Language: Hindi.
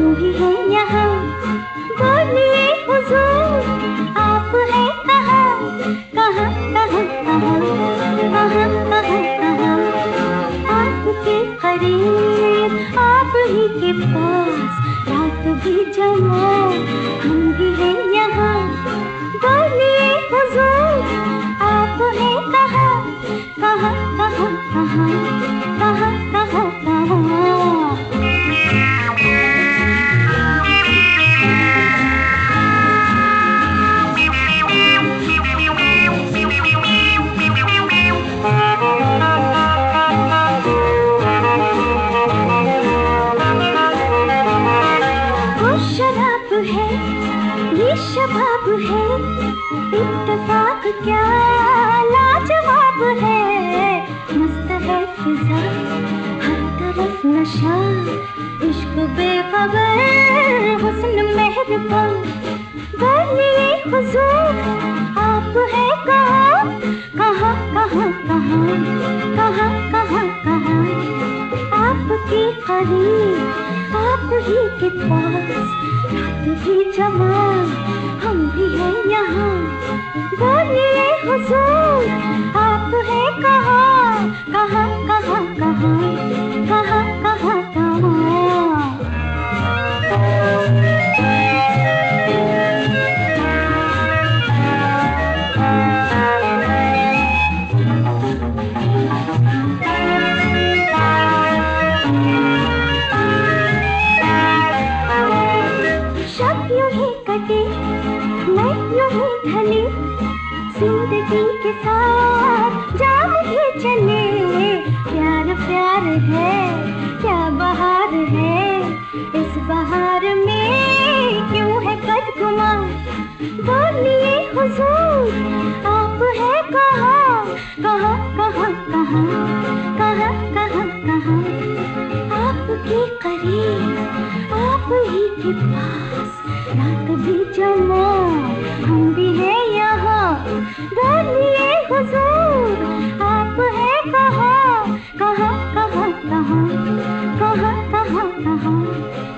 भी हैं यहाँ। बोलिए हुजूर आप हैं कहाँ, कहाँ कहाँ कहाँ, कहाँ कहाँ कहाँ। आपके करीब आप ही के पास रात भी जमा, हम भी हैं यहाँ। बोलिए हुजूर आप हैं कहाँ, कहाँ कहाँ कहाँ, कहाँ कहाँ कहाँ। शराब है ये शबाब है, इत्तेफाक क्या लाजवाब है। मस्त है फिजा हर तरफ नशा, इश्क बेखबर हुस्न मेहरबान। बोलिए हुजूर आप हैं कहाँ, कहाँ कहाँ कहाँ, कहाँ कहाँ कहाँ। आपके करीब आप ही के पास रात भी जमा, हम भी हैं यहाँ। बोलिए हुजूर आप हैं कहाँ, कहाँ कहाँ कहाँ, कहाँ कहाँ कहाँ। कटे मैं यूं ही ढली, जिंदगी के साथ जाम ही चले। प्यार प्यार है क्या बहार है, इस बहार में क्यों है बदगुमान। बोलिए हुजूर आप हैं कहाँ, कहाँ कहाँ कहाँ, कहाँ कहाँ कहाँ। आपके करीब आप ही के पास रात भी जमा, हम भी हैं यहाँ। बोलिए हुजूर आप हैं कहाँ, कहाँ कहाँ कहाँ, कहाँ कहाँ कहाँ।